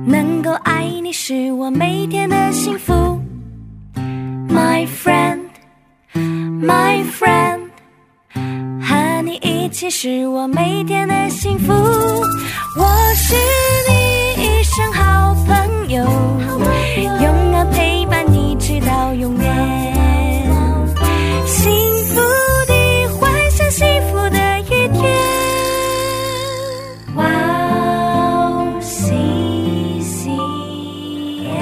能够爱你是我每天的幸福。 My friend, my friend， 和你一起是我每天的幸福。我是你一生好朋友，永远陪伴你直到永远。幸福的幻想，幸福的一天。哇哦，西西耶。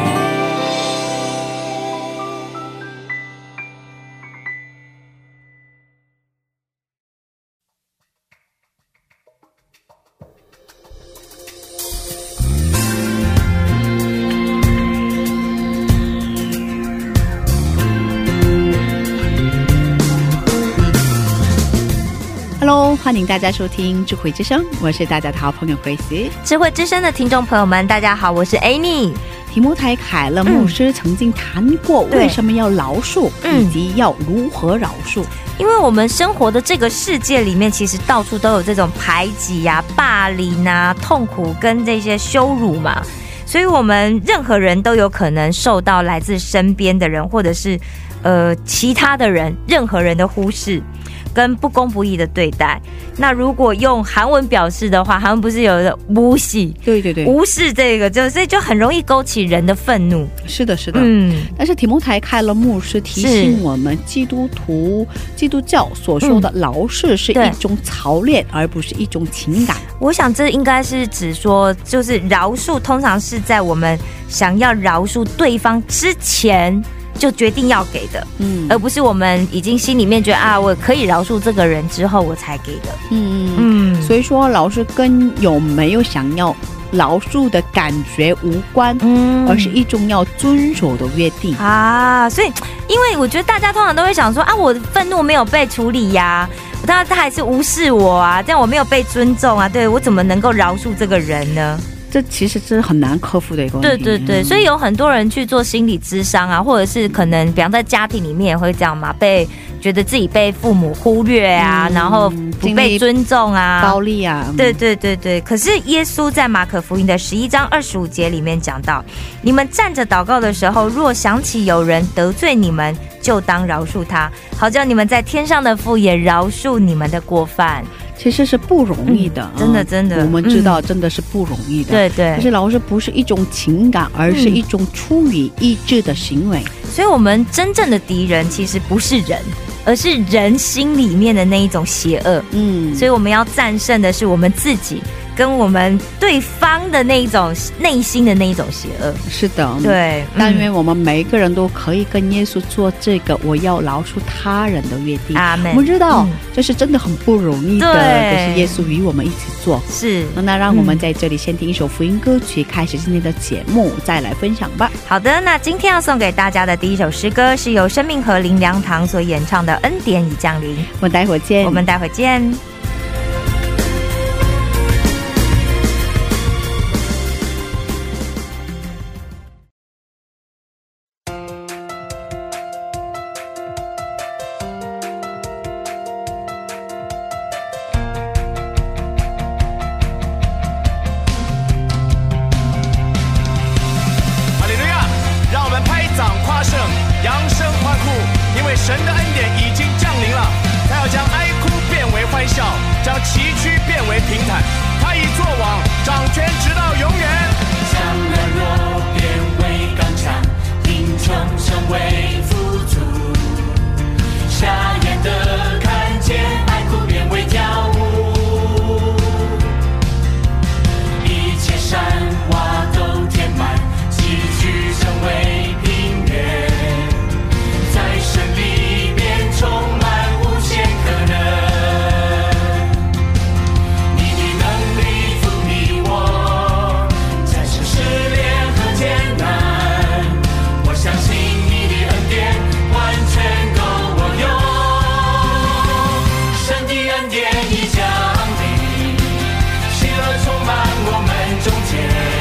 Hello， 欢迎大家收听智慧之声，我是大家的好朋友 Grace。 智慧之声的听众朋友们，大家好，我是 Annie。 提摩太凯勒牧师曾经谈过为什么要饶恕，以及要如何饶恕。 因为我们生活的这个世界里面，其实到处都有这种排挤啊、霸凌啊、痛苦跟这些羞辱嘛，所以我们任何人都有可能受到来自身边的人或者是其他的人任何人的忽视跟不公不义的对待。那如果用韩文表示的话，韩文不是有的无视，对对对，无视这个所以就很容易勾起人的愤怒。 是的是的，但是提摩太凯勒牧师提醒我们，基督教所说的饶恕是一种操练，而不是一种情感。 我想这应该是指说，就是饶恕通常是在我们想要饶恕对方之前就决定要给的，而不是我们已经心里面觉得啊，我可以饶恕这个人之后我才给的。 所以说饶恕跟有没有想要饶恕的感觉无关，而是一种要遵守的约定啊。所以因为我觉得大家通常都会想说啊，我的愤怒没有被处理呀，他还是无视我啊，这样我没有被尊重啊，对，我怎么能够饶恕这个人呢？ 这其实是很难克服的一个问题。对对对， 所以有很多人去做心理咨商啊，或者是可能比方在家庭里面也会这样嘛，觉得自己被父母忽略啊，然后不被尊重啊， 暴力啊， 对对对对。可是耶稣在马可福音的11章25节里面讲到，你们站着祷告的时候，若想起有人得罪你们，就当饶恕他，好叫你们在天上的父也饶恕你们的过犯。 其实是不容易的， 真的真的， 我们知道真的是不容易的。对对，但是饶恕不是一种情感，而是一种出于意志的行为。 所以我们真正的敌人其实不是人，而是人心里面的那一种邪恶。所以我们要战胜的是我们自己跟我们对方的那一种内心的那一种邪恶。 是的， 对， 但愿我们每一个人都可以跟耶稣做这个我要饶恕他人的约定。阿们。我们知道这是真的很不容易的，可是耶稣与我们一起做。是，那让我们在这里先听一首福音歌曲，开始今天的节目，再来分享吧。 好的，那今天要送给大家的第一首诗歌是由生命河灵粮堂所演唱的《恩典已降临》。 我们待会见。 我们待会见。 神的恩典已经降临了，他要将哀哭变为欢笑，将崎岖变为平坦。他已作王，掌权直到永远。 将软弱变为刚强，贫穷成为富足。瞎眼的看见，哀哭变为跳舞。一切山洼都填满，崎岖成为平原。在神里面充满无限可能，你的能力赋予我战胜试炼和艰难，我相信你的恩典完全够我用，神的恩典已降临，喜乐充满我们中间。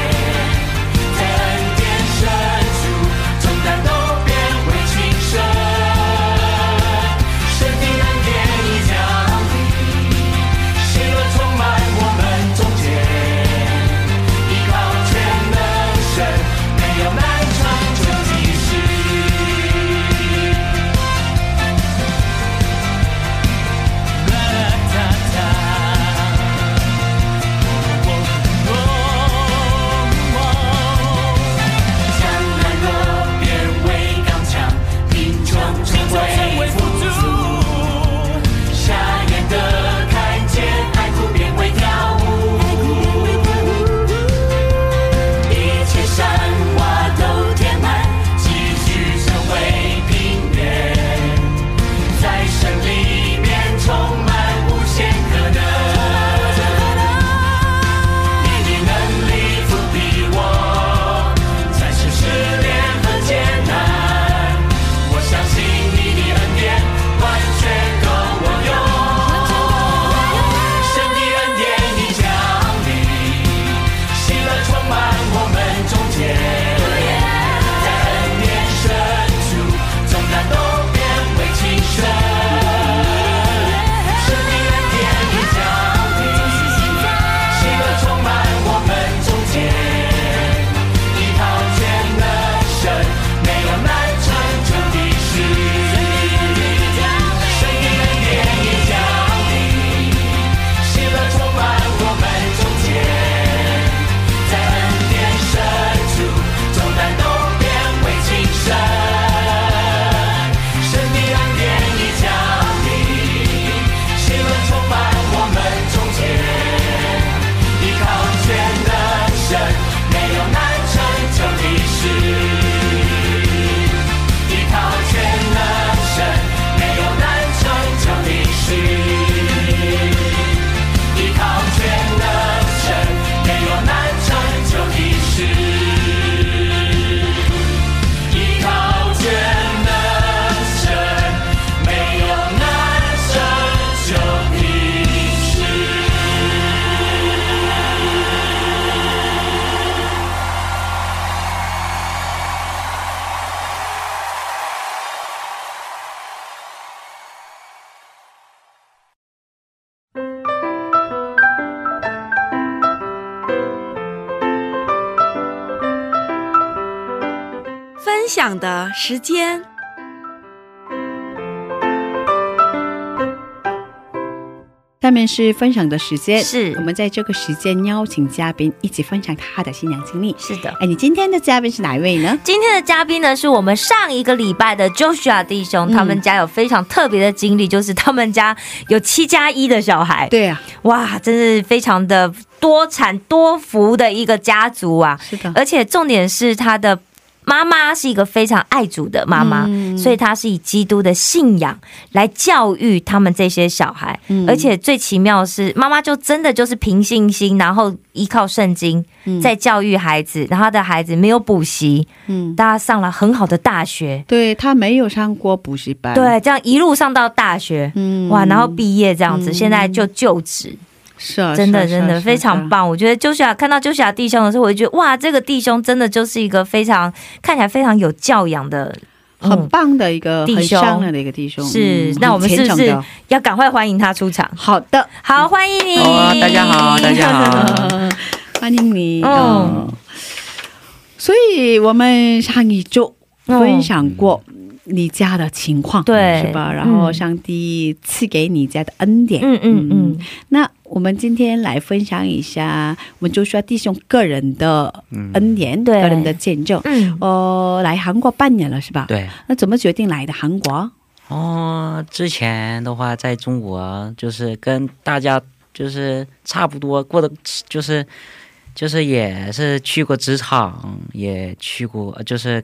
享的时间。 下面是分享的时间， 是我们在这个时间邀请嘉宾一起分享他的信仰经历。 是的， 哎，你今天的嘉宾是哪一位呢？ 今天的嘉宾呢，是我们上一个礼拜的 Joshua 弟兄，他们家有非常特别的经历，就是他们家有7+1的小孩。 对啊， 哇，真是非常的多产多福的一个家族啊！ 是的， 而且重点是他的妈妈是一个非常爱主的妈妈，所以她是以基督的信仰来教育他们这些小孩，而且最奇妙的是妈妈就真的就是凭信心，然后依靠圣经在教育孩子，然后他的孩子没有补习，大家上了很好的大学， 对，他没有上过补习班， 对，这样一路上到大学，哇，然后毕业这样子，现在就就职。 是啊， 真的真的非常棒。我觉得Joshua看到Joshua弟兄的时候，我就觉得哇，这个弟兄真的就是一个非常看起来非常有教养的， 很棒的一个弟兄， 很善良的一个弟兄。 是，那我们是不是要赶快欢迎他出场？ 好的， 好，欢迎你。 大家好，大家好， 欢迎你。所以我们上一周分享过你家的情况，对，是吧？然后上帝赐给你家的恩典，那我们今天来分享一下我们Joshua弟兄个人的恩典，个人的见证。来韩国半年了是吧？ 对。 那怎么决定来的韩国？ 之前的话在中国就是跟大家就是差不多过的，就是也是去过职场，也去过就是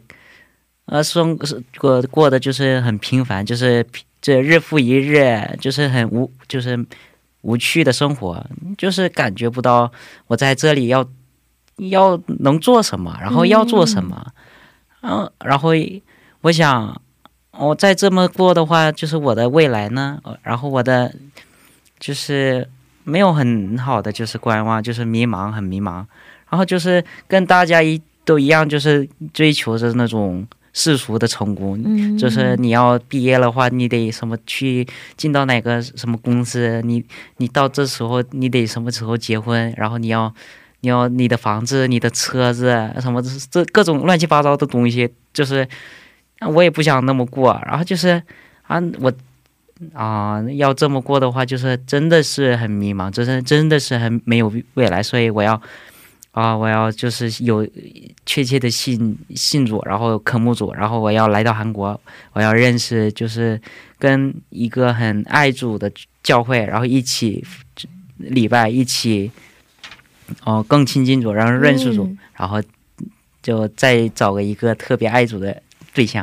过的就是很平凡，就是这日复一日，就是很无趣的生活，就是感觉不到我在这里要能做什么，然后要做什么，然后我想我再这么过的话，就是我的未来呢，然后我的就是没有很好的就是观望，就是迷茫，很迷茫，然后就是跟大家都一样，就是追求着那种世俗的成功，就是你要毕业的话，你得什么去进到哪个什么公司，你到这时候你得什么时候结婚，然后你要你的房子、你的车子什么这各种乱七八糟的东西，就是我也不想那么过，然后就是要这么过的话，就是真的是很迷茫，真的是很没有未来，所以我要就是有确切的信主，然后渴慕主，然后我要来到韩国，我要认识就是跟一个很爱主的教会，然后一起礼拜，一起更亲近主，然后认识主，然后就再找一个特别爱主的对象。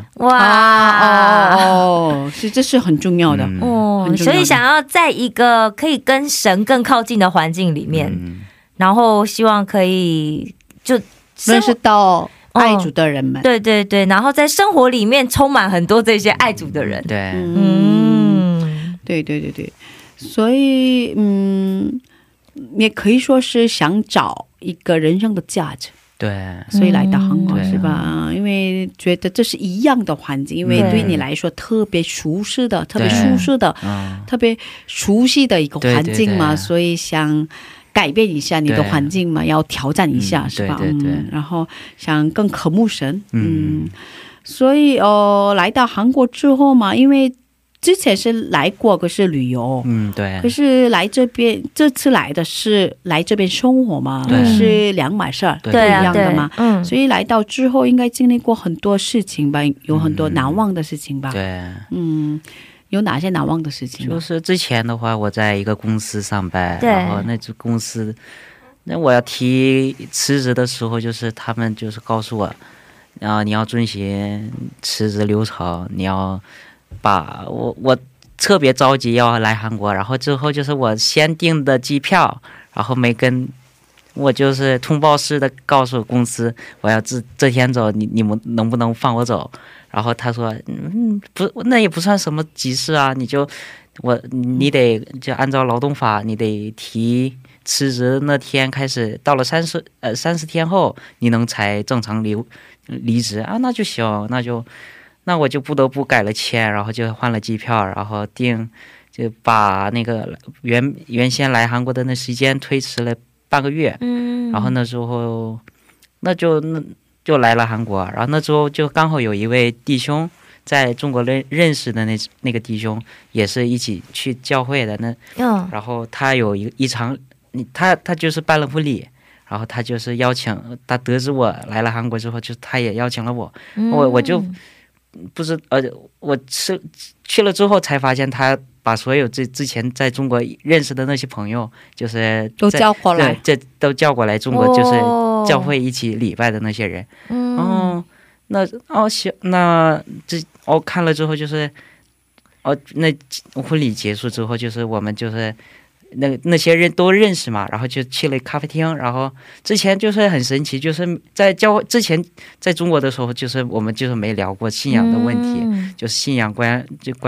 哇，这是很重要的所以想要在一个可以跟神更靠近的环境里面，然后希望可以就认识到爱主的人们， 对对对，然后在生活里面充满很多这些爱主的人， 对， 对对对对，所以也可以说是想找一个人生的价值。 对， 所以来到韩国是吧？因为觉得这是一样的环境，因为对你来说特别舒适的、特别舒适的、特别熟悉的一个环境嘛，所以想改变一下你的环境嘛，要挑战一下是吧？然后想更渴慕神，所以来到韩国之后嘛，因为之前是来过可是旅游，对，可是来这边这次来的是来这边生活嘛，是两码事儿，不一样的嘛，所以来到之后应该经历过很多事情吧，有很多难忘的事情吧。对，有哪些难忘的事情？就是之前的话我在一个公司上班，然后那公司那我要提辞职的时候，就是他们就是告诉我，然后你要遵循辞职流程，你要把我特别着急要来韩国，然后之后就是我先订的机票，然后没跟我就是通报式的告诉公司我要这天走，你们能不能放我走？然后他说不，那也不算什么急事啊，你得就按照劳动法，你得提辞职那天开始，到了30天后你能才正常离职啊，那就行，那我就不得不改了签，然后就换了机票，然后就把那个原先来韩国的那时间推迟了半个月，然后那时候那就就来了韩国，然后那时候就刚好有一位弟兄在中国认识的那个弟兄，也是一起去教会的那，然后他有一场，他就是办了婚礼，然后他就是邀请，他得知我来了韩国之后，就他也邀请了我，我就不是我去了之后才发现他把所有之前在中国认识的那些朋友，就是都叫过来， 这都叫过来中国，就是教会一起礼拜的那些人。那看了之后就是那婚礼结束之后，就是我们就是那些人都认识嘛，然后就去了咖啡厅，然后之前就是很神奇，就是在之前在中国的时候，就是我们就是没聊过信仰的问题，就是信仰观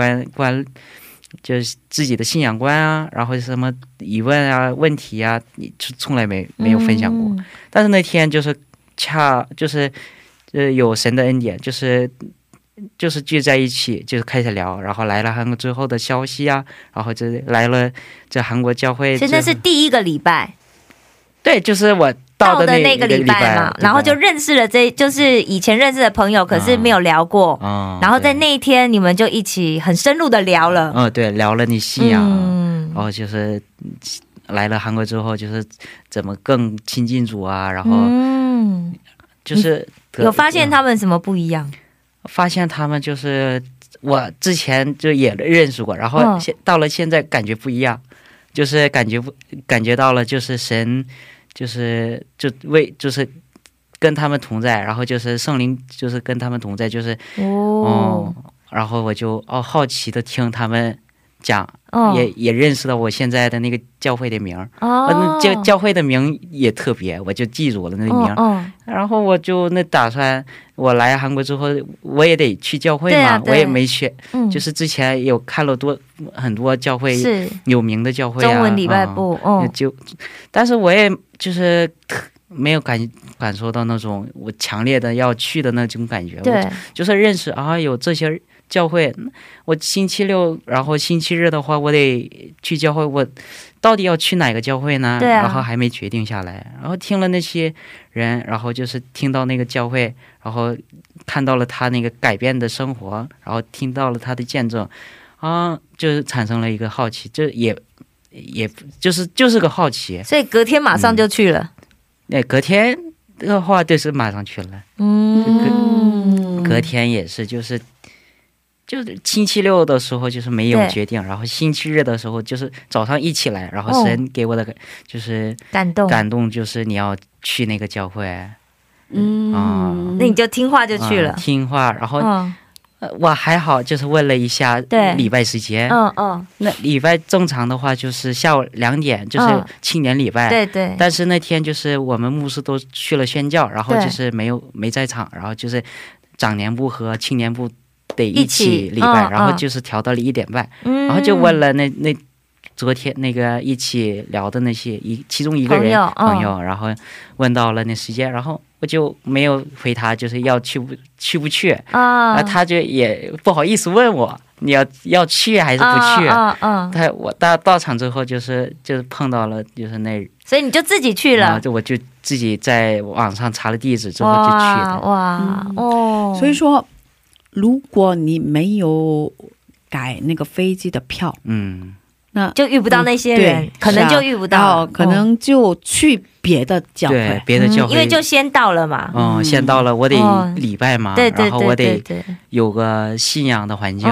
就是自己的信仰观啊，然后什么疑问啊问题啊，从来没有分享过。但是那天就是就是有神的恩典，就是聚在一起，就是开始聊，然后来了韩国之后的消息啊，然后就来了这韩国教会， 现在是第一个礼拜， 对，就是我到的那个礼拜嘛， 然后就认识了就是以前认识的朋友，可是没有聊过，然后在那一天你们就一起很深入的聊了， 对，聊了你信仰，然后就是来了韩国之后，就是怎么更亲近主啊，然后就是有发现他们什么不一样？ 发现他们就是我之前就也认识过，然后到了现在感觉不一样，就是感觉到了，就是神就是跟他们同在，然后就是圣灵就是跟他们同在，就是然后我就好奇的听他们讲，也认识到我现在的那个教会的名，教会的名也特别，我就记住了那个名，然后我就打算我来韩国之后我也得去教会嘛，我也没去，就是之前有看了很多教会有名的教会啊，中文礼拜部，但是我也就是没有感受到那种我强烈的要去的那种感觉，对，就是认识有这些教会，我星期六然后星期日的话我得去教会，我到底要去哪个教会呢？然后还没决定下来，然后听了那些人，然后就是听到那个教会，然后看到了他那个改变的生活，然后听到了他的见证，就是产生了一个好奇，这也就是个好奇，所以隔天马上就去了。隔天的话就是马上去了，隔天也是就是星期六的时候就是没有决定，然后星期日的时候就是早上一起来，然后神给我的就是感动就是你要去那个教会，那你就听话就去了，听话，然后我还好就是问了一下礼拜时间，那礼拜正常的话就是下午2点就是青年礼拜，对，但是那天就是我们牧师都去了宣教，然后就是没在场，然后就是长年部和青年部得一起礼拜，然后就是调到了1点半，然后就问了那昨天那个一起聊的那些其中一个人朋友，然后问到了那时间，然后我就没有回他就是要去不去，他就也不好意思问我你要去还是不去，我到场之后就是碰到了就是所以你就自己去了，我就自己在网上查了地址之后就去了。 所以说如果你没有改那个飞机的票，那就遇不到那些人，可能就遇不到，可能就去别的教会，因为就先到了嘛，先到了我得礼拜嘛，然后我得有个信仰的环境，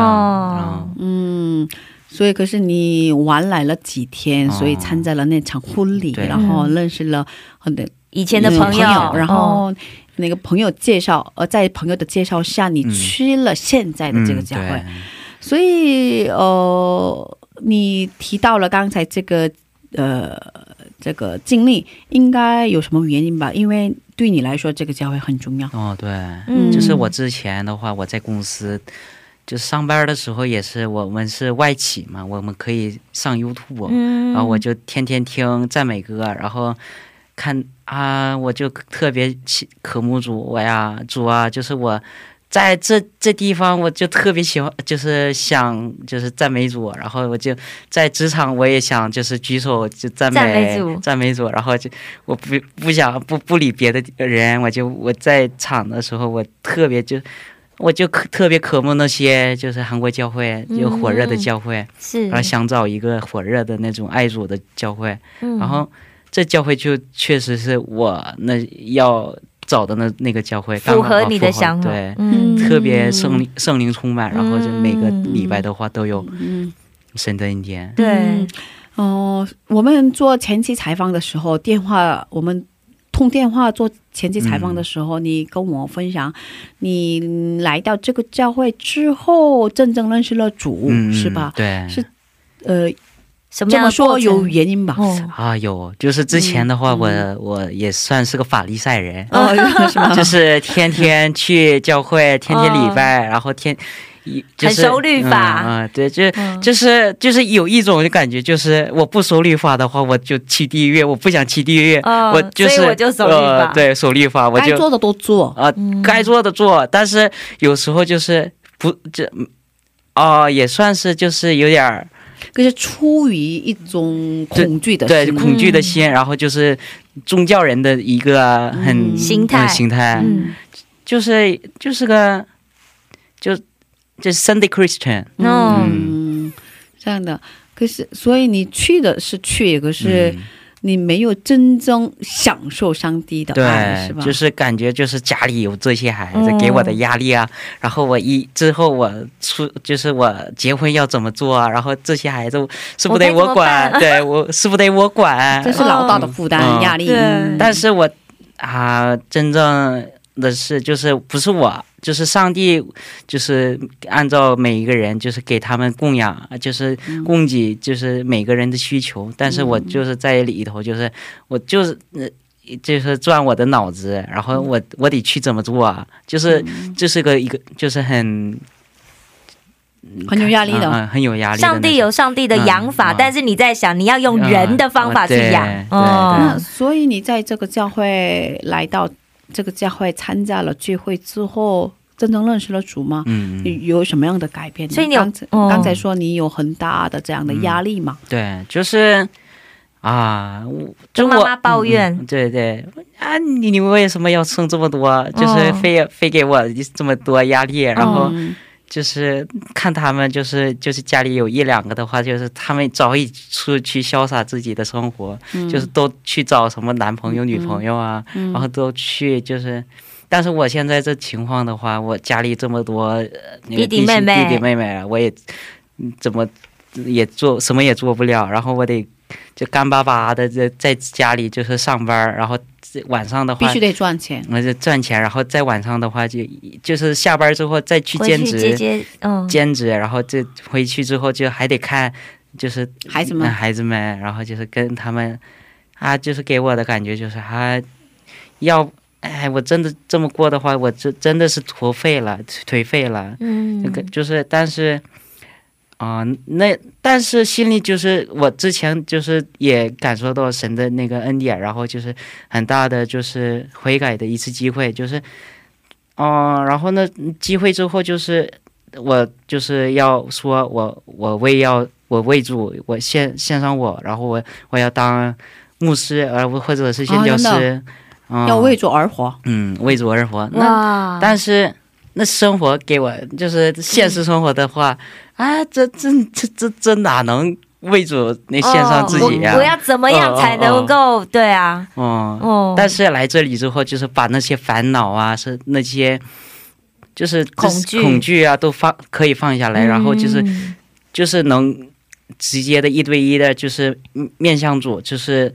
所以可是你晚来了几天，所以参加了那场婚礼，然后认识了很多以前的朋友，然后那个朋友介绍，在朋友的介绍下你去了现在的这个教会，所以你提到了刚才这个经历应该有什么原因吧，因为对你来说这个教会很重要。对，就是我之前的话我在公司就上班的时候也是我们是外企嘛，我们可以上 YouTube，然后我就天天听赞美歌，然后看我就特别渴慕主，主啊就是我在这地方我就特别喜欢，就是想就是赞美主，然后我就在职场我也想就是举手就赞美主，然后就我不想不理别的人，我在场的时候我就特别渴慕那些就是韩国教会有火热的教会，然后想找一个火热的那种爱主的教会，然后这教会就确实是我那要找的那个教会， 符合你的想法， 对，特别圣灵充满，然后就每个礼拜的话都有神的恩典。 对， 我们做前期采访的时候，我们通电话做前期采访的时候，你跟我分享你来到这个教会之后真正认识了主，是吧？ 对， 是这么说有原因吧？ 有，就是之前的话我也算是个法利赛人，就是天天去教会，天天礼拜，然后很守律法， 对，就是有一种感觉，就是我不守律法的话我就去地狱，我不想去地狱， 所以我就守律法， 对，守律法，我就该做的都做， 该做的做，但是有时候就是也算是就是有点， 可是出于一种恐惧的心， 对，恐惧的心，然后就是宗教人的一个心态， 就是个就是 Sunday Christian， 这样的。可是所以你去的是去，可是你没有真正享受上帝的爱，是吧？ 就是感觉就是家里有这些孩子给我的压力啊，然后之后就是我结婚要怎么做啊，然后这些孩子是不得我管，对，我是不得我管， 这是老大的负担压力。 但是我真正的是就是不是我，就是上帝就是按照每一个人就是给他们供养，就是供给就是每个人的需求，但是我就是在里头就是我就是转我的脑子，然后我得去怎么做啊，就是这是一个就是很有压力的， 很有压力的。 上帝有上帝的养法，但是你在想你要用人的方法去养。 那所以你在这个教会来到这个教会参加了聚会之后，真正认识了主吗？有什么样的改变？所以你刚才说你有很大的这样的压力嘛？ 对，就是跟妈妈抱怨， 对对你为什么要生这么多？就是非给我这么多压力，然后就是看他们就是家里有一两个的话，就是他们早已出去潇洒自己的生活，就是都去找什么男朋友女朋友啊，然后都去就是，但是我现在这情况的话，我家里这么多弟弟妹妹，我也什么也做不了，然后我得就干巴巴的在家里就是上班，然后晚上的话必须得赚钱， 赚钱，然后在晚上的话就是下班之后再去兼职，然后就回去之后就还得看就是孩子们，然后就是跟他们就是给我的感觉就是我真的这么过的话，我真的是颓废了，就是但是但是心里就是我之前就是也感受到神的那个恩典，然后就是很大的就是悔改的一次机会，就是然后呢机会之后就是我就是要说我为主，我献上然后我要当牧师或者是宣教师， 要为主而活， 为主而活。但是那生活给我就是现实生活的话这哪能为主那献上自己呀？ 我要怎么样才能够对啊？ 但是来这里之后，就是把那些烦恼是那些就是恐惧都可以放下来，然后就是能直接的一对一的，就是面向主，就是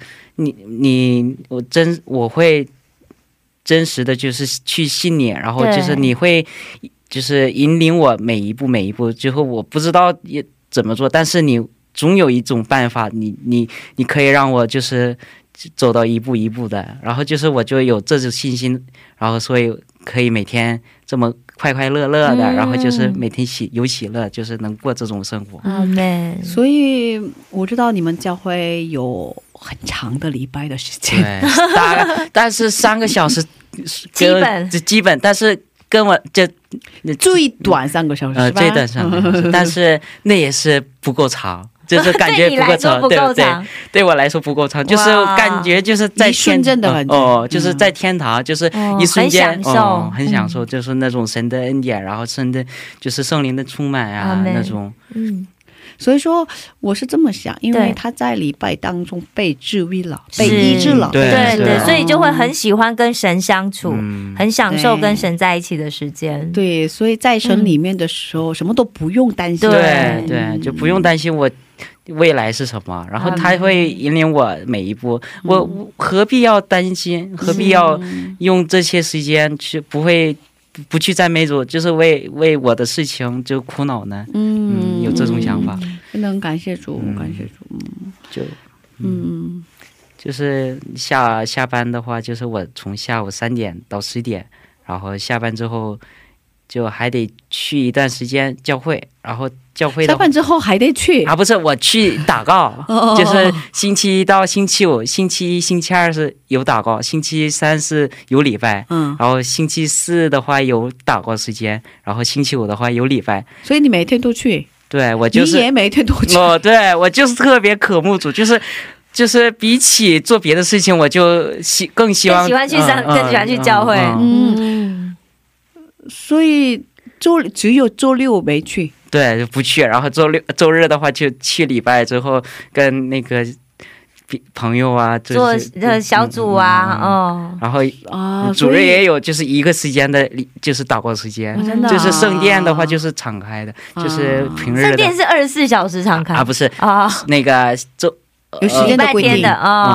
我会真实的就是去信你，然后就是你会就是引领我每一步，最后我不知道也怎么做，但是你总有一种办法，你可以让我就是走到一步一步的，然后就是我就有这种信心，然后所以可以每天这么快乐的，然后就是每天有喜乐，就是能过这种生活。 所以我知道你们教会有很长的礼拜的时间， 但是3个小时基本，但是跟我这最短3个小时， 最短3个小时，但是那也是不够长，就是感觉不够长，对不对？对我来说不够长，就是感觉就是在天堂，就是在天堂，就是一瞬间很享受，就是那种神的恩典，然后神的就是圣灵的充满啊那种。 所以说我是这么想，因为他在礼拜当中被治愈了，被医治了， 对对，所以就会很喜欢跟神相处，很享受跟神在一起的时间。对，所以在神里面的时候什么都不用担心，对对，就不用担心我未来是什么，然后他会引领我每一步，我何必要担心，何必要用这些时间去不去赞美主，就是为我的事情就苦恼呢？有这种想法，真的很感谢主，感谢主。就是下班的话，就是我从下午3点到10点，然后下班之后就还得去一段时间教会，然后教会下班之后还得去啊？不是，我去祷告，就是星期一到星期五，星期一、星期二是有祷告，星期三是有礼拜，然后星期四的话有祷告时间，然后星期五的话有礼拜，所以你每天都去？对，我就是你也每天都去。对，我就是特别渴慕主，就是比起做别的事情，我就更喜欢去更喜欢去教会。所以只有周六没去，对，就不去，然后周日的话就去礼拜之后跟那个朋友啊做小组啊，然后主日也有就是一个时间的，就是祷告时间，就是圣殿的话就是敞开的，就是平日的圣殿是24小时敞开啊，不是那个有时间的规定的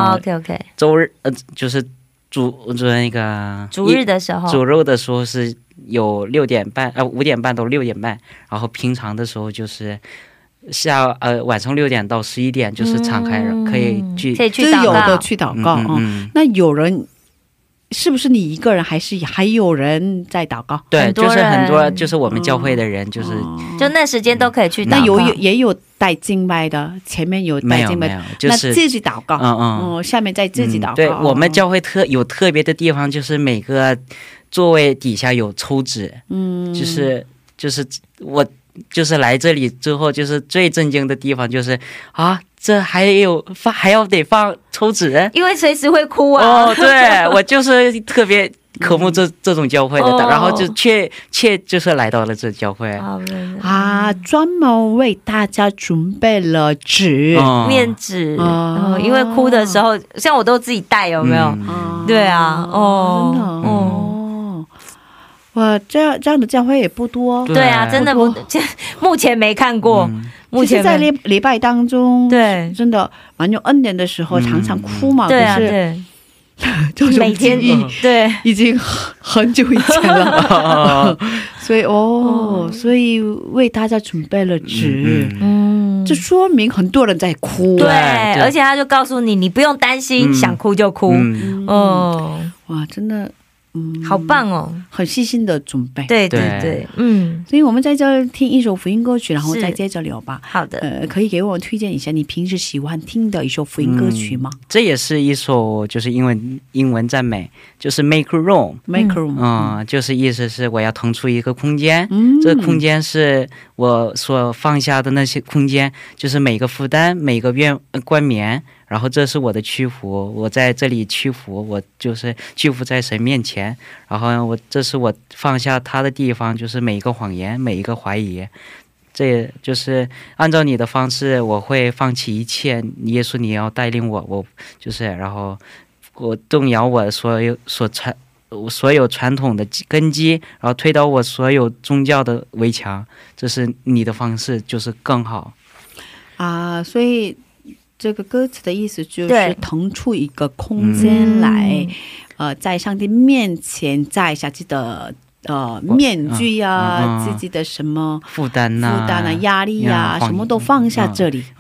OK 周日就是主日的时候，主日的时候是有5点半到6点半，然后平常的时候就是晚上6点到11点就是敞开了，可以去祷告。那有人是不是你一个人，还是还有人在祷告？对，就是很多，就是我们教会的人，就是就那时间都可以去祷告。那也有带敬拜的，前面有带敬拜，就是自己祷告，下面再自己祷告。对，我们教会有特别的地方，就是每个座位底下有抽纸，就是我就是来这里之后，就是最震惊的地方就是这还要得放抽纸，因为随时会哭啊。对，我就是特别渴慕这种教会的，然后就就是来到了这教会专门为大家准备了纸，面纸，因为哭的时候像我都自己带，有没有？对啊，真的哇，这样的教会也不多。对啊，真的目前没看过。目前在礼拜当中，对，真的蛮有恩典的时候，常常哭嘛。对啊，对，就是每天对，已经很久以前了。所以为大家准备了纸，这说明很多人在哭。对，而且他就告诉你，你不用担心，想哭就哭。哇，真的。好棒哦，很细心的准备。对对对，所以我们在这听一首福音歌曲，然后再接着聊吧。好的，可以给我推荐一下你平时喜欢听的一首福音歌曲吗？这也是一首就是英文赞美，就是 make room， 就是意思是我要腾出一个空间，这个空间是我所放下的那些空间，就是每个负担，每个冠冕，然后这是我的屈服，我在这里屈服，我就是屈服在神面前，然后这是我放下他的地方，就是每一个谎言，每一个怀疑，这就是按照你的方式，我会放弃一切，耶稣你要带领我就是然后我动摇我所有传统的根基，然后推倒我所有宗教的围墙，这是你的方式，就是更好所以这个歌词的意思就是腾出一个空间来，在上帝面前摘下自己的面具啊，自己的什么负担啊、压力啊，什么都放下这里。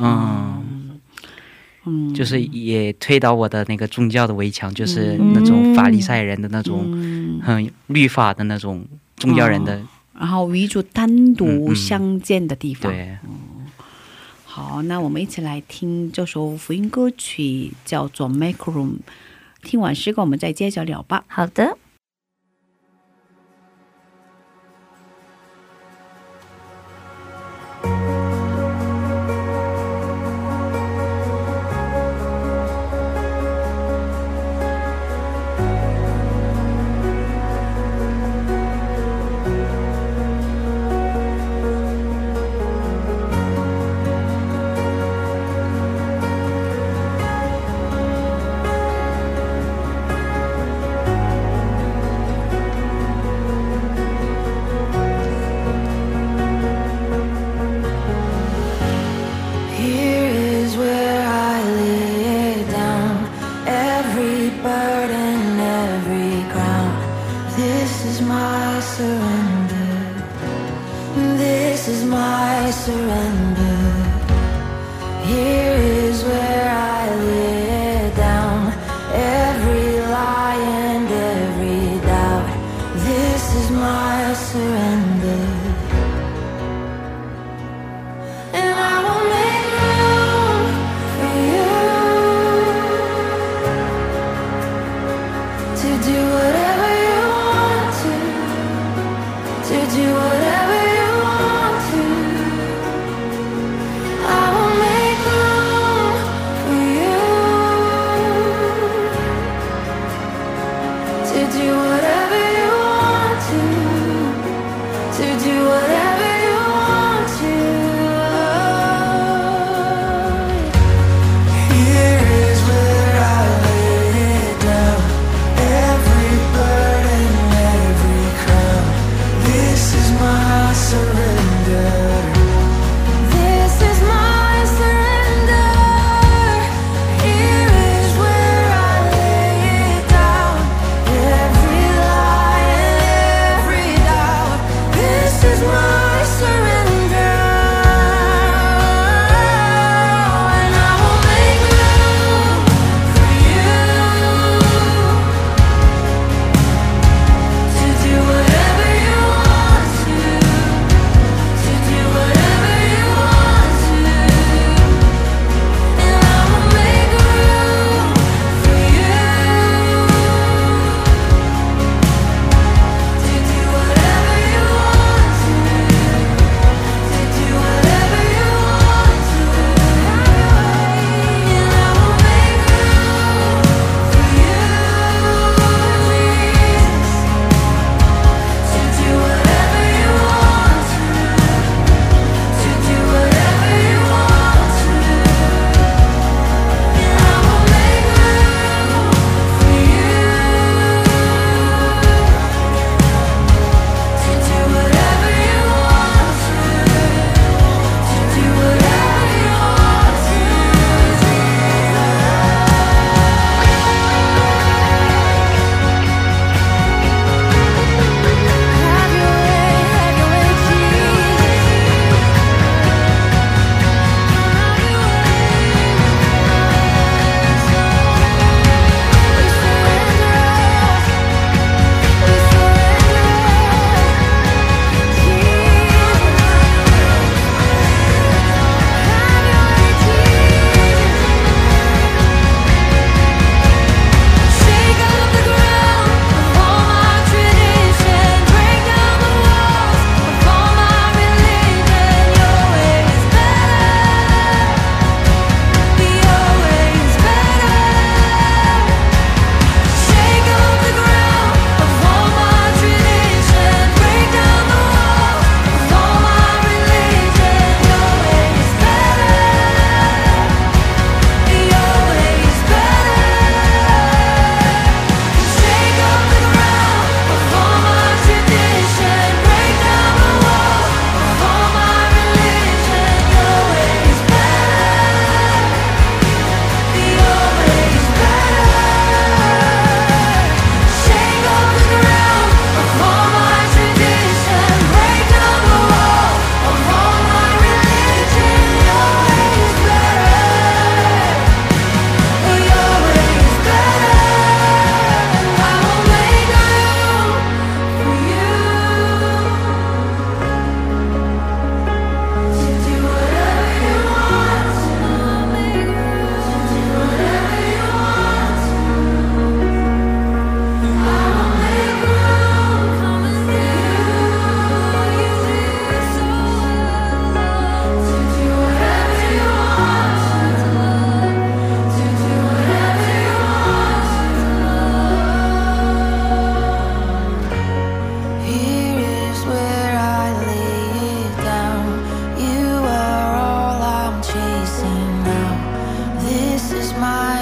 就是也推倒我的那个宗教的围墙，就是那种法利赛人的那种很律法的那种宗教人的，然后与主单独相见的地方。对。好，那我们一起来听这首福音歌曲，叫做 Make Room。 听完诗歌我们再接着聊吧。好的。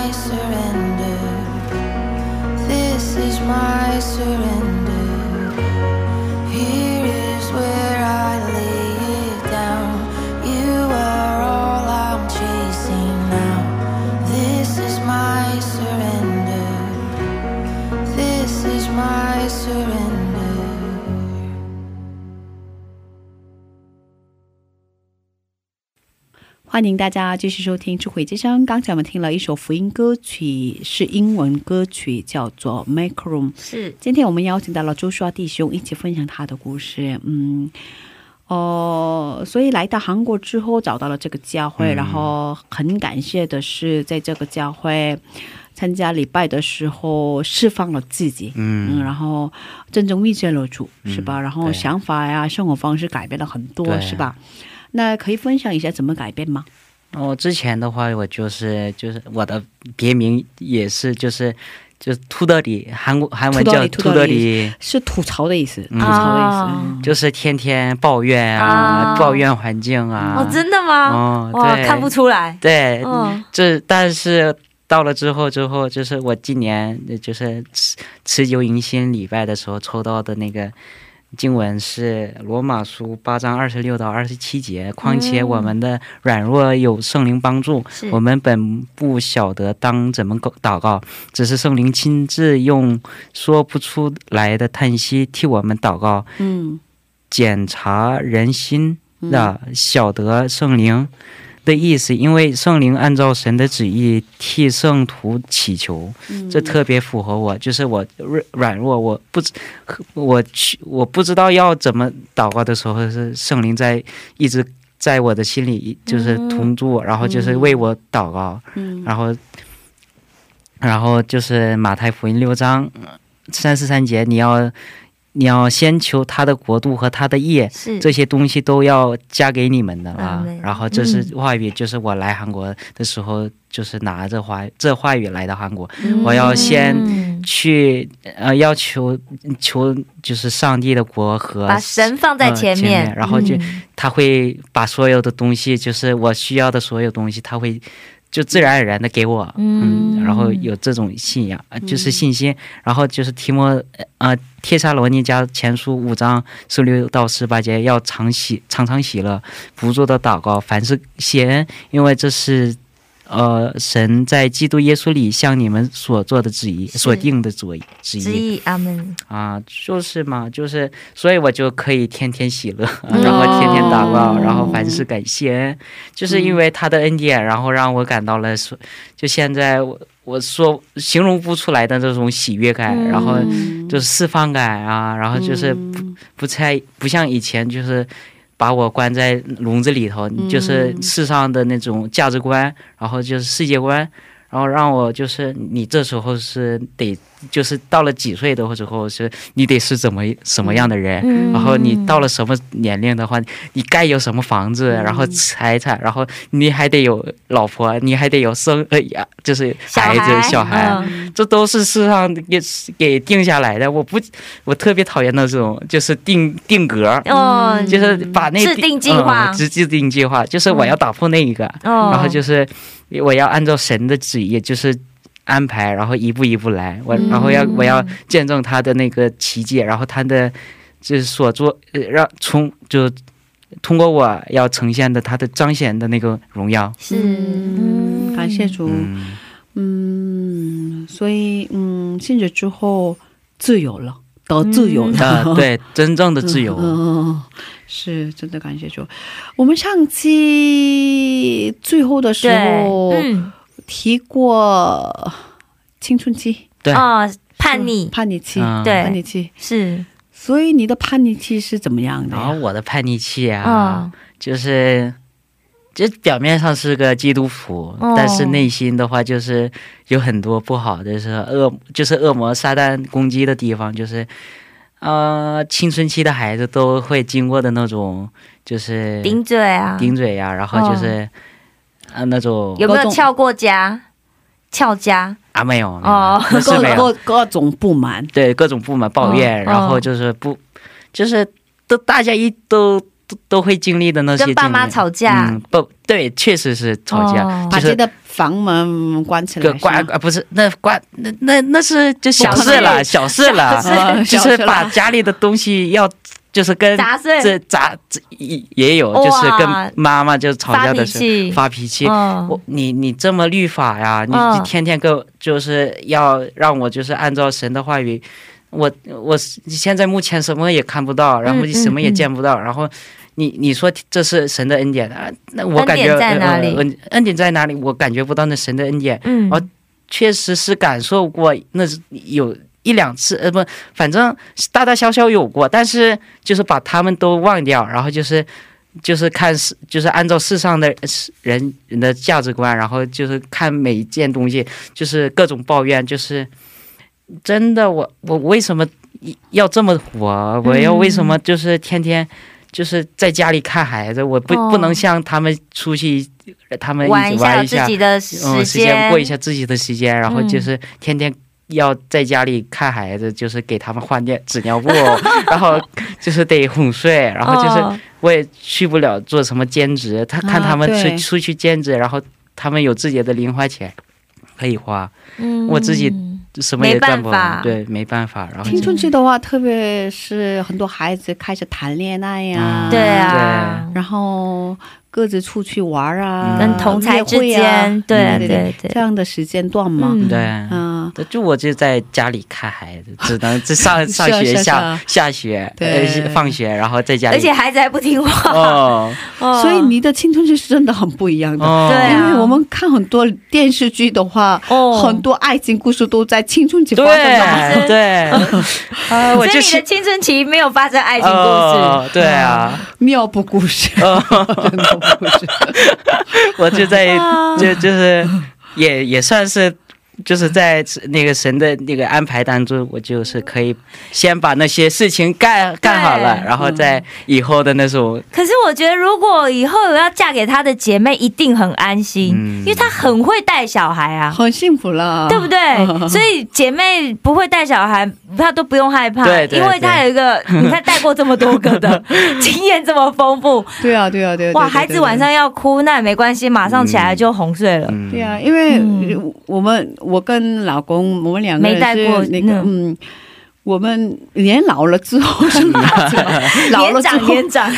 my surrender. This is my surrender. Here is where I lay it down. You are all I'm chasing now. This is my surrender. This is my surrender. 欢迎大家继续收听智慧之声。刚才我们听了一首福音歌曲，是英文歌曲，叫做 Make Room。 是今天我们邀请到了周书弟兄一起分享他的故事。所以来到韩国之后找到了这个教会，然后很感谢的是在这个教会参加礼拜的时候释放了自己，然后真正遇见了主，是吧？然后想法呀生活方式改变了很多，是吧？那可以分享一下怎么改变吗？ 之前的话我就是我的别名也是就是吐德里，韩文叫吐德里，是吐槽的意思，就是天天抱怨啊，抱怨环境啊。真的吗？哇，看不出来。对，但是到了之后就是我今年就是持久迎新礼拜的时候抽到的那个经文是罗马书8章26到27节，况且我们的软弱有圣灵帮助，我们本不晓得当怎么祷告，只是圣灵亲自用说不出来的叹息替我们祷告。检查人心的晓得圣灵的意思，因为圣灵按照神的旨意替圣徒祈求，这特别符合我，就是我软弱，我不知道要怎么祷告的时候，是圣灵在一直在我的心里就是同住，然后就是为我祷告，然后就是马太福音6章33节，你要先求他的国度和他的义，这些东西都要加给你们的啊。然后这是话语，就是我来韩国的时候就是拿着这话语来到韩国，我要先去要求就是上帝的国和把神放在前面，然后就他会把所有的东西，就是我需要的所有东西，他会就自然而然的给我，然后有这种信仰，就是信心。然后就是帖撒罗尼迦前书5章16到18节，要常常喜乐，不住的祷告，凡事谢恩，因为这是神在基督耶稣里向你们所做的旨意，所定的旨意。阿门。就是嘛，就是所以我就可以天天喜乐，然后天天祷告，然后凡事感谢，就是因为他的恩典，然后让我感到了就现在我说形容不出来的这种喜悦感，然后就是释放感啊，然后就是不像以前就是把我关在笼子里头，就是世上的那种价值观，然后就是世界观，然后让我就是你这时候是得就是到了几岁的时候是你得是什么样的人，然后你到了什么年龄的话，你该有什么房子，然后财产，然后你还得有老婆，你还得有就是孩子小孩，这都是世上给定下来的。我特别讨厌那种就是定格，就是把那制定计划，就是我要打破那一个，然后就是我要按照神的旨意，就是安排，然后一步一步来，然后我要见证他的那个奇迹，然后他的就是所做就通过我要呈现的他的彰显的那个荣耀。是，感谢主。所以信主之后自由了，得自由了，对，真正的自由。是真的感谢主。我们上期最后的时候提过青春期，对，叛逆期，对，叛逆期是。所以你的叛逆期是怎么样的呀？我的叛逆期啊，就是表面上是个基督徒，但是内心的话就是有很多不好的，就是恶魔撒旦攻击的地方，就是青春期的孩子都会经过的那种，就是顶嘴啊，然后就是那种有没有翘家啊？没有，各种不满，对，各种不满抱怨，然后就是就是大家都会经历的那些，跟爸妈吵架，对，确实是吵架，把自己的房门关起来， 不是那关那是就小事了，小事了，就是把家里的东西要就是跟这也有，就是跟妈妈就吵架的时候发脾气。你这么律法呀，你天天就是要让我就是按照神的话语，我现在目前什么也看不到，然后什么也见不到，然后你说这是神的恩典啊？那我感觉恩典在哪里？我感觉不到那神的恩典。确实是感受过，那有1、2次，不，反正大大小小有过，但是就是把他们都忘掉，然后就是看就是按照世上的人的价值观，然后就是看每一件东西，就是各种抱怨，就是真的我为什么要这么活？我要为什么就是天天就是在家里看孩子？我不能像他们出去，他们一起玩一下自己的时间，过一下自己的时间，然后就是天天要在家里看孩子，就是给他们换纸尿布，然后就是得哄睡，然后就是我也去不了做什么兼职，看他们出去兼职，然后他们有自己的零花钱可以花，我自己什么也干不了，对，没办法。然后青春期的话，特别是很多孩子开始谈恋爱呀， 对啊， 然后各自出去玩啊， 跟同才之间，对对对， 这样的时间段嘛， 对，就我就在家里看孩子，只能上学下学，放学，然后在家里， 而且孩子还不听话， 所以你的青春期是真的很不一样的， 对， 因为我们看很多电视剧的话，很多爱情故事都在青春期发生的， 对， 所以你的青春期没有发生爱情故事， 对啊， 尿布故事，真的。 我就在就是也算是就是在那个神的那个安排当中，我就是可以先把那些事情干好了，然后在以后的那种。 可是我觉得如果以后要嫁给他的姐妹一定很安心，因为她很会带小孩啊， 很幸福了， 对不对？所以姐妹不会带小孩她都不用害怕， 对， 因为她有一个你看带过这么多个的经验这么丰富， 对啊， 哇，孩子晚上要哭那也没关系，马上起来就哄睡了， 对啊，因为我跟老公我们两个人是那个我们年老了之后生孩子， 年长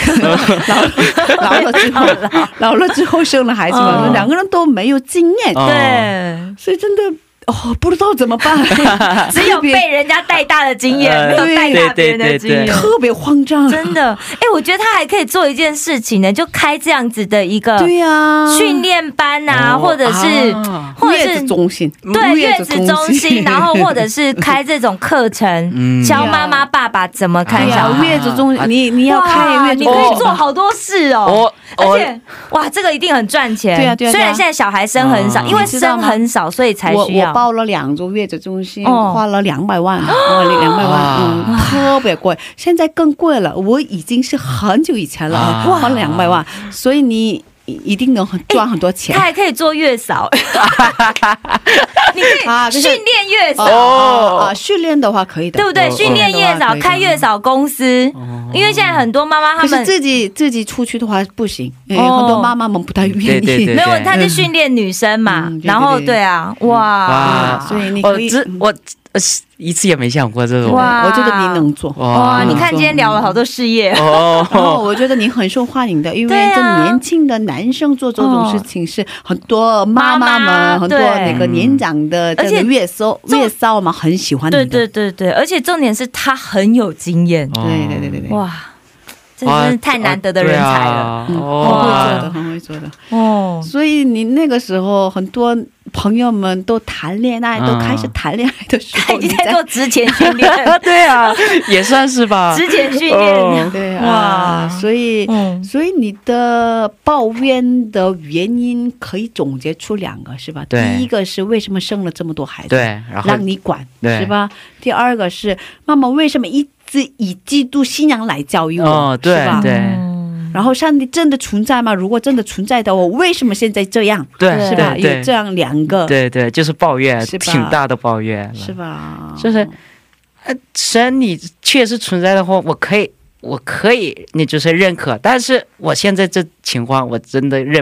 老了之后生了孩子嘛，两个人都没有经验， 对， 所以真的不知道怎么办， 只有被人家带大的经验，没有带大别人的经验， 特别慌张， 真的。我觉得他还可以做一件事情呢，就开这样子的一个训练班啊，或者是月子中心， 对，月子中心，然后或者是开这种课程，教妈妈爸爸怎么看小孩。 月子中心，你要开月子， 你可以做好多事哦，而且哇，这个一定很赚钱。对啊，虽然现在小孩生很少，因为生很少，所以才需要。 报了2周月子中心，花了200万，200万，特别贵。现在更贵了，我已经是很久以前了，花了200万，所以你一定能赚很多钱。 他还可以做月嫂，你可以训练月嫂训练的话可以的， 对不对？训练月嫂，开月嫂公司，因为现在很多妈妈她们自己出去的话不行，很多妈妈们不太愿意。 没有，他就训练女生嘛，然后对啊，哇， 所以你可以我一次也没想过这种， 我觉得你能做。 哇，你看今天聊了好多事业， 我觉得你很受欢迎的，因为这年轻的男生做这种事情是很多妈妈们，很多那个年长的这个月嫂嘛很喜欢的。 对，而且重点是他很有经验。 对， 哇。真是太难得的人才了， 很会做的。所以你那个时候很多朋友们都谈恋爱，都开始谈恋爱的时候， 他已经在做职前训练， 对啊，也算是吧， 职前训练， 对啊，所以你的抱怨的原因可以总结出2个，是吧？第一个是为什么生了这么多孩子， 对，然后让你管，是吧？第二个是妈妈为什么以基督信仰来教育我，是吧？ 对。 然后上帝真的存在吗？如果真的存在的，我为什么现在这样？ 对， 是吧？有这样2个， 对，就是抱怨，挺大的抱怨， 是吧？ 就是神你确实存在的话，我可以，你就是认可，但是我现在这情况我真的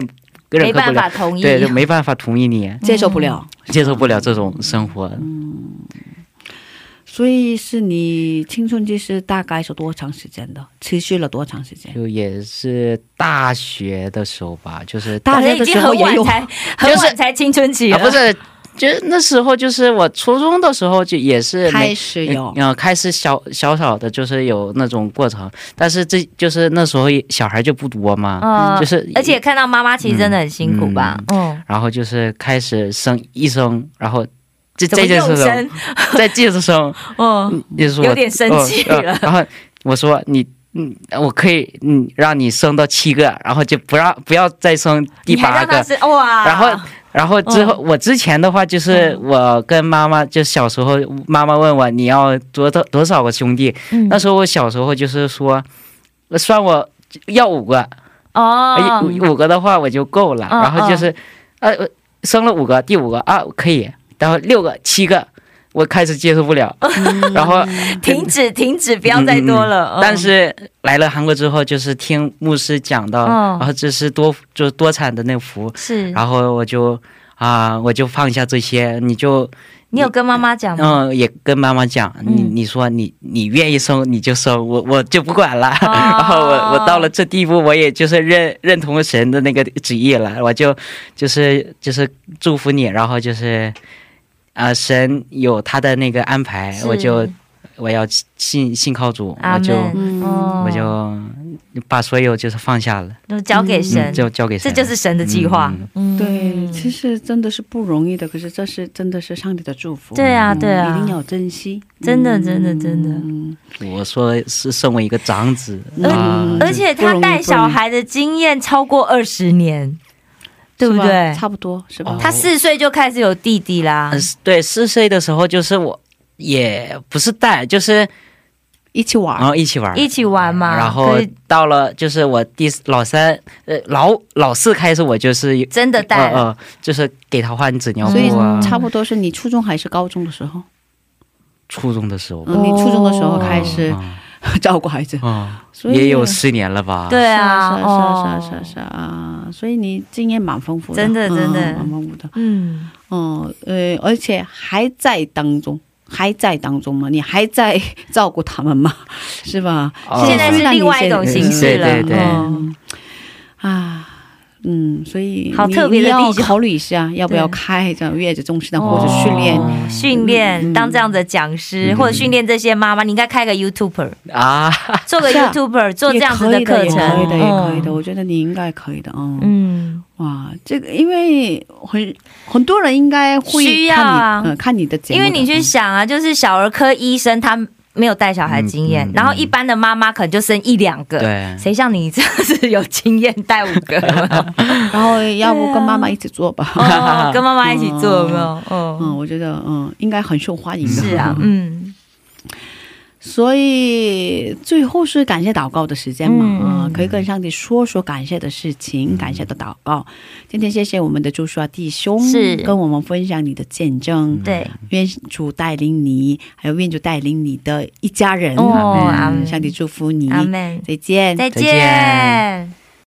没办法同意，对，没办法同意你， 接受不了这种生活。 所以是你青春期是大概是多长时间的？持续了多长时间？ 就也是大学的时候吧，就是大学的时候也有，很晚才青春期了， 不是。就那时候，就是我初中的时候，就也是开始有， 开始小的，就是有那种过程。但是这就是那时候小孩就不多嘛，就是而且看到妈妈其实真的很辛苦吧， 然后就是开始一生，然后再继续生， 有点生气了。 然后我说我可以让你生到7个，然后就不要再生第8个。哇！然后之后，我之前的话就是我跟妈妈，就小时候妈妈问我你要多少个兄弟，那时候我小时候就是说，算我要5个，5个的话我就够了。然后就是生了5个，第5个可以，然后6个、7个。我开始接受不了，然后停止，不要再多了。 但是来了韩国之后，就是听牧师讲到，然后这是多产的那福， 是， 然后我就放下这些，你有跟妈妈讲吗？ 也跟妈妈讲，你说你愿意生你就生，我就不管了。然后我到了这地步，我也就是认同神的那个旨意了，我就是祝福你，然后就是神有他的那个安排，我要信靠主，我就把所有就是放下了， 都交给神， 就交给神， 这就是神的计划。 对，其实真的是不容易的，可是这是真的是上帝的祝福。 对啊， 一定要珍惜， 真的。 我说是身为一个长子， 而且他带小孩的经验超过20年。对不对？ 差不多是吧？ 他4岁就开始有弟弟啦。 对，4岁的时候就是我也不是带，就是一起玩， 一起玩嘛。 然后到了就是我老3、老4开始，我就是真的带， 就是给他换纸尿布啊。所以差不多是你初中还是高中的时候？ 初中的时候， 你初中的时候开始照顾孩子， 也有10年了吧？ 对啊， 是啊，所以你经验蛮丰富的， 真的蛮丰富的。而且还在当中嘛，你还在照顾他们嘛，是吧？ 现在是另外一种形式了， 对所以好特别的地方，考虑一下要不要开这样月子中心或者训练当这样的讲师，或者训练这些妈妈。你应该开个 YouTuber 啊，做个 YouTuber 做这样子的课程， 也可以的。我觉得你应该可以的。哇，这个因为很多人应该会需要看你的节目， 因为你去想啊，就是小儿科医生他没有带小孩经验，然后一般的妈妈可能就生1-2个，谁像你这样子有经验带5个？ 然后要不跟妈妈一起做吧， 跟妈妈一起做有没有？ 我觉得应该很受欢迎的。 是啊， 所以最后是感谢祷告的时间嘛，可以跟上帝说感谢的事情，感谢的祷告。今天谢谢我们的朱书啊弟兄，跟我们分享你的见证。 对， 愿主带领你，还有愿主带领你的一家人。上帝祝福你，再见， 再见。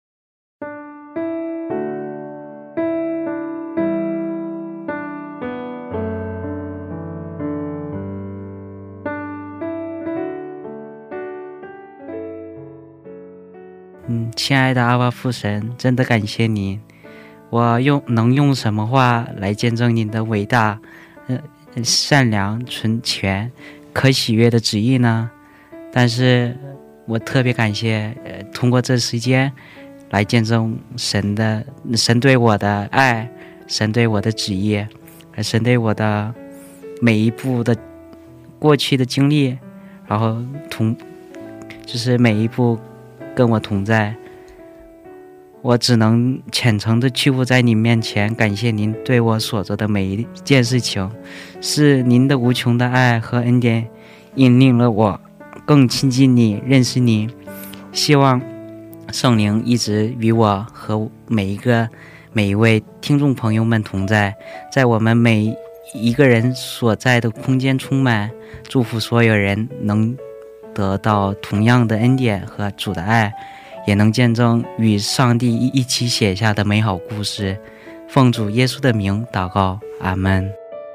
亲爱的阿爸父神，真的感谢你。我能用什么话来见证你的伟大、善良、纯全、可喜悦的旨意呢？但是我特别感谢，通过这时间来见证神对我的爱，神对我的旨意，神对我的每一步的过去的经历，然后就是每一步跟我同在。我只能虔诚的屈服在你面前，感谢您对我所做的每一件事情，是您的无穷的爱和恩典引领了我更亲近你，认识你。希望圣灵一直与我和每一位听众朋友们同在，在我们每一个人所在的空间充满，祝福所有人能得到同样的恩典和主的爱， 也能见证与上帝一起写下的美好故事。奉主耶稣的名祷告，阿们。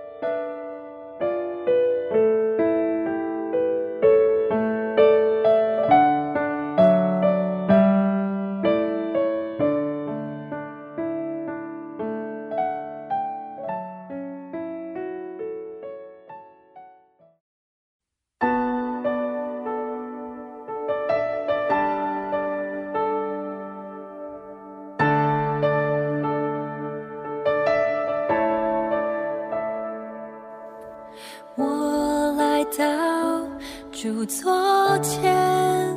主座前，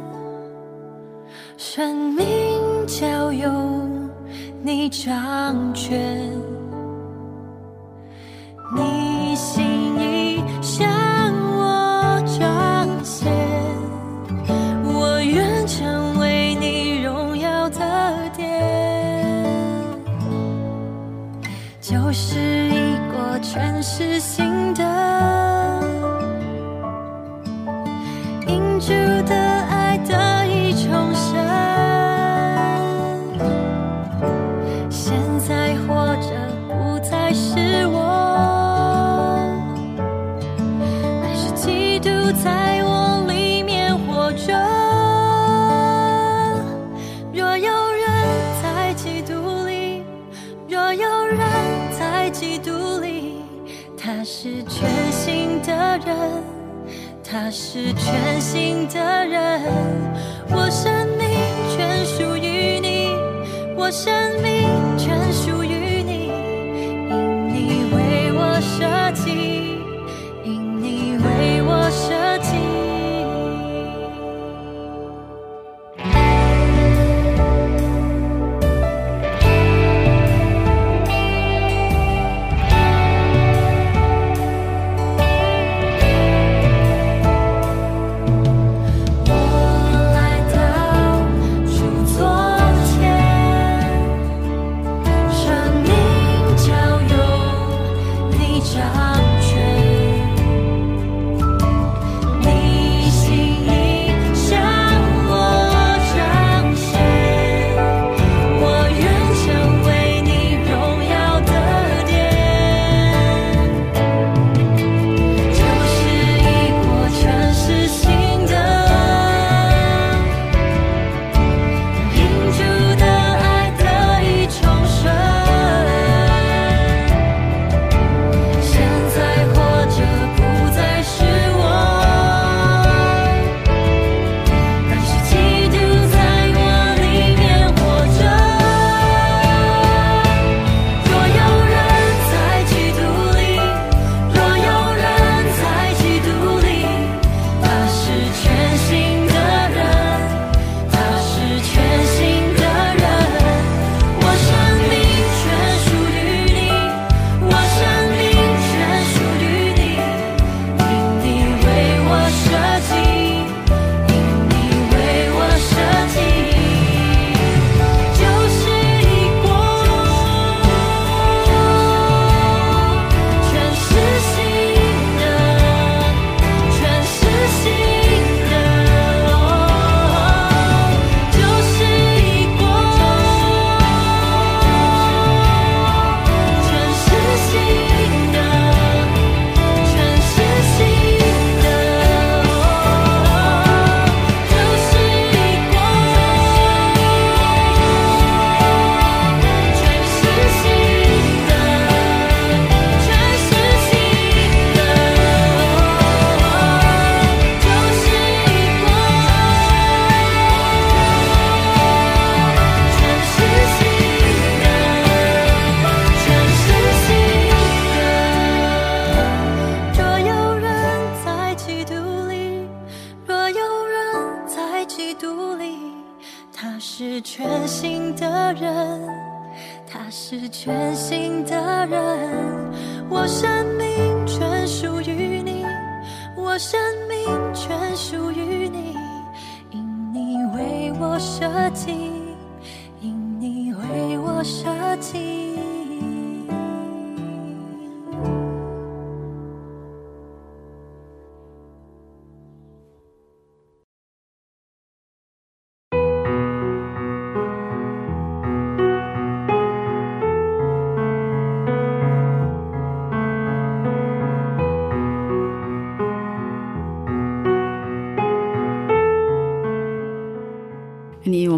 生命交由你掌权，你心意向我彰显，我愿成为你荣耀的殿，旧事已过，全是新的。主的爱得以重生，现在活着不再是我，乃是基督在我里面活着。若有人在基督里，若有人在基督里，他是全新的人，他是全新的人，我生命全属于你，我生命全属于你，因你为我舍己，因你为我舍己。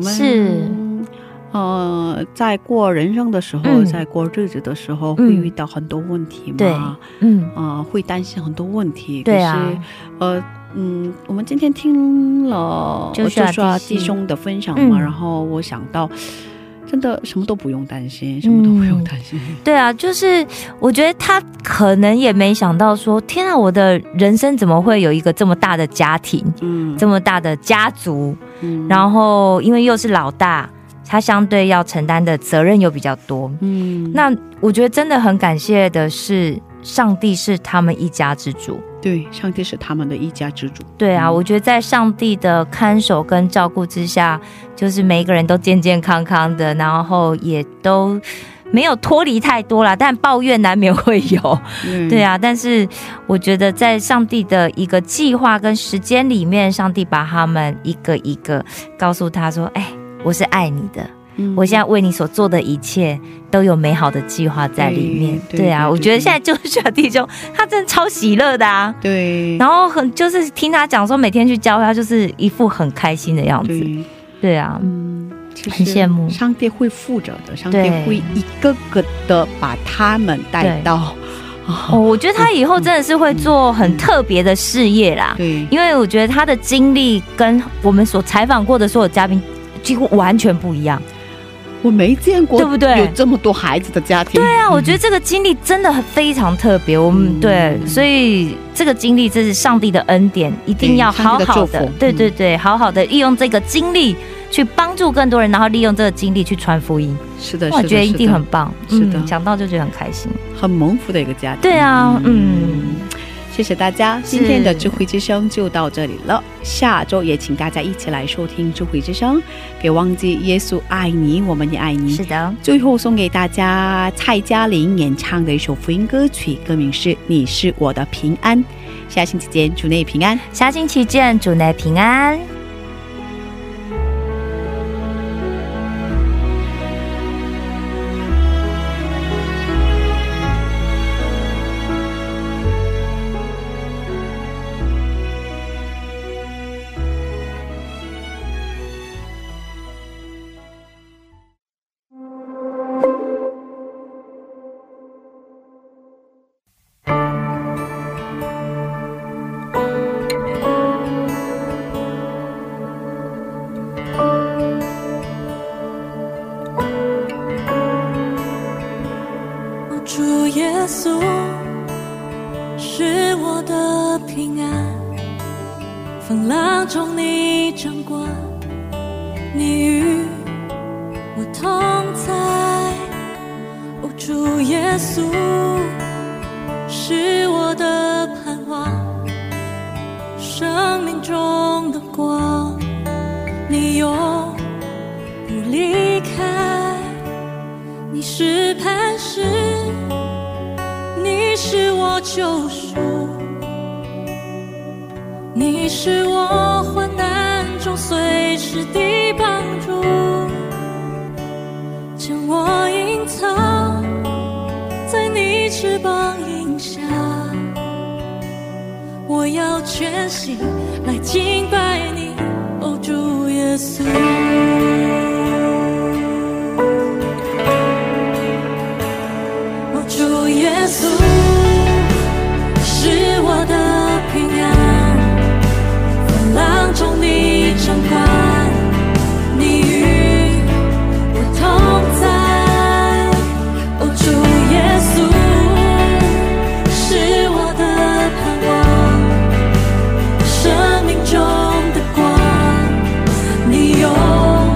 们在过人生的时候，在过日子的时候会遇到很多问题嘛，会担心很多问题。对啊，我们今天听了Joshua弟兄的分享嘛，然后我想到真的什么都不用担心，什么都不用担心。对啊，就是我觉得他可能也没想到说，天啊，我的人生怎么会有一个这么大的家庭，这么大的家族，然后因为又是老大，他相对要承担的责任又比较多。那我觉得真的很感谢的是，上帝是他们一家之主。对，上帝是他们的一家之主。对啊，我觉得在上帝的看守跟照顾之下，就是每一个人都健健康康的，然后也都没有脱离太多啦，但抱怨难免会有。对啊，但是我觉得在上帝的一个计划跟时间里面，上帝把他们一个一个告诉他说，哎，我是爱你的，我现在为你所做的一切都有美好的计划在里面。对啊，我觉得现在就是小弟兄他真的超喜乐的啊。对，然后就是听他讲说每天去教会，他就是一副很开心的样子。对啊，很羡慕。上帝会负责的，上帝会一个个的把他们带到。我觉得他以后真的是会做很特别的事业啦。对，因为我觉得他的经历跟我们所采访过的所有嘉宾几乎完全不一样。我没见过，对不对？有这么多孩子的家庭。对啊，我觉得这个经历真的非常特别。我们对，所以这个经历这是上帝的恩典，一定要好好的，对对对，好好的利用这个经历去帮助更多人，然后利用这个经历去传福音。是的，我觉得一定很棒。是的，想到就觉得很开心，很蒙福的一个家庭。对啊，谢谢大家，今天的智慧之声就到这里了。下周也请大家一起来收听智慧之声，别忘记耶稣爱你，我们也爱你。是的，最后送给大家蔡嘉玲演唱的一首福音歌曲，歌名是《你是我的平安》。下星期见，主内平安。下星期见，主内平安。 生命中的光，你永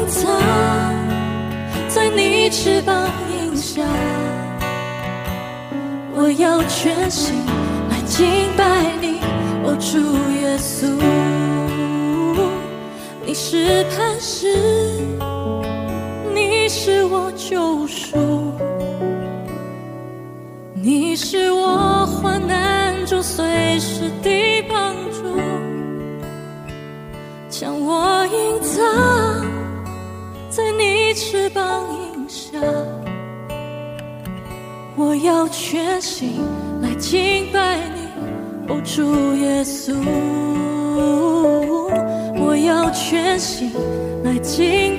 藏在你翅膀荫下，我要全心来敬拜你，哦，主耶稣，你是磐石，你是我救赎，你是我患难中随时的帮助，将我隐藏在你翅膀荫下，我要全心来敬拜你，哦，主耶稣，我要全心来敬